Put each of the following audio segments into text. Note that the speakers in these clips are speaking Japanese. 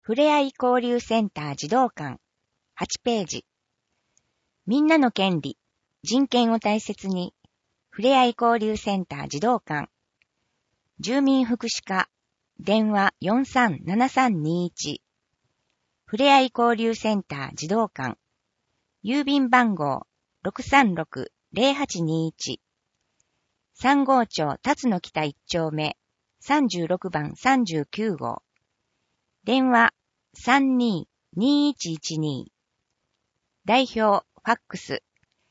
ふれあい交流センター児童館8ページ。みんなの権利、人権を大切に、ふれあい交流センター児童館。住民福祉課、電話437321。ふれあい交流センター児童館。郵便番号636-0821。三郷町辰野北1丁目36番39号。電話32-2112。代表ファックス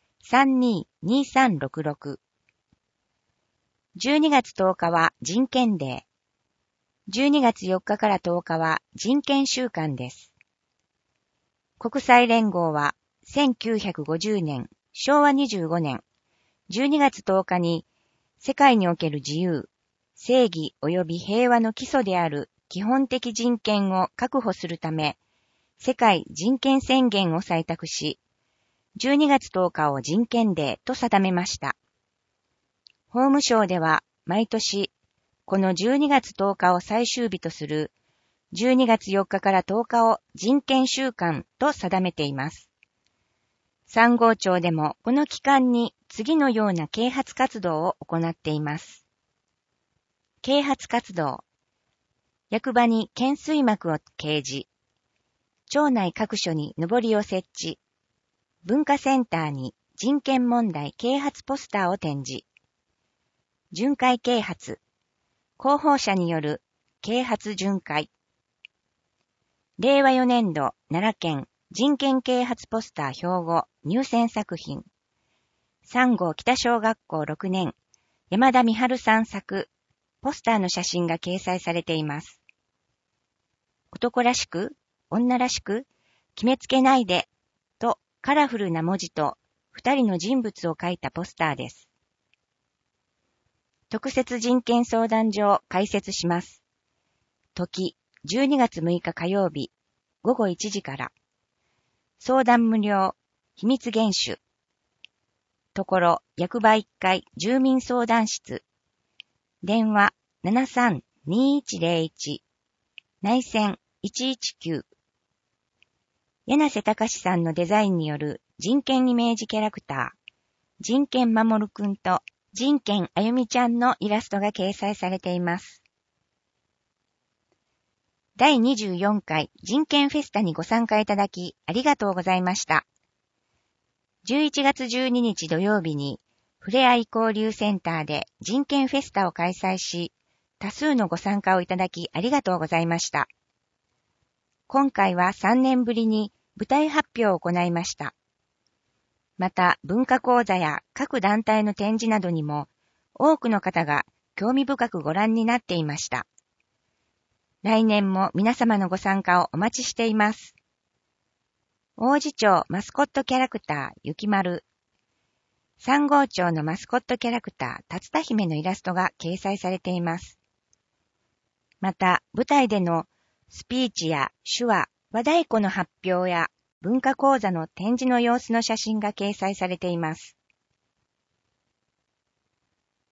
32-2366。12月10日は人権デー。12月4日から10日は人権週間です。国際連合は1950年、昭和25年、12月10日に世界における自由、正義及び平和の基礎である基本的人権を確保するため、世界人権宣言を採択し、12月10日を人権デーと定めました。法務省では毎年、この12月10日を最終日とする12月4日から10日を人権週間と定めています。三郷町でもこの期間に次のような啓発活動を行っています。啓発活動。役場に懸垂幕を掲示。町内各所にのぼりを設置。文化センターに人権問題啓発ポスターを展示。巡回啓発。広報者による啓発巡回。令和4年度奈良県人権啓発ポスター標語入選作品。三郷北小学校6年山田美春さん作ポスターの写真が掲載されています。男らしく、女らしく、決めつけないでとカラフルな文字と2人の人物を描いたポスターです。特設人権相談所を開設します。時12月6日火曜日午後1時から。相談無料、秘密厳守。ところ、役場1階住民相談室。電話73-2101。内線119。柳瀬隆さんのデザインによる人権イメージキャラクター、人権守るくんと人権あゆみちゃんのイラストが掲載されています。第24回人権フェスタにご参加いただきありがとうございました。11月12日土曜日にふれあい交流センターで人権フェスタを開催し、多数のご参加をいただきありがとうございました。今回は3年ぶりに舞台発表を行いました。また文化講座や各団体の展示などにも多くの方が興味深くご覧になっていました。来年も皆様のご参加をお待ちしています。王子町マスコットキャラクターゆきまる。三郷町のマスコットキャラクター竜田姫のイラストが掲載されています。また舞台でのスピーチや手話、和太鼓の発表や文化講座の展示の様子の写真が掲載されています。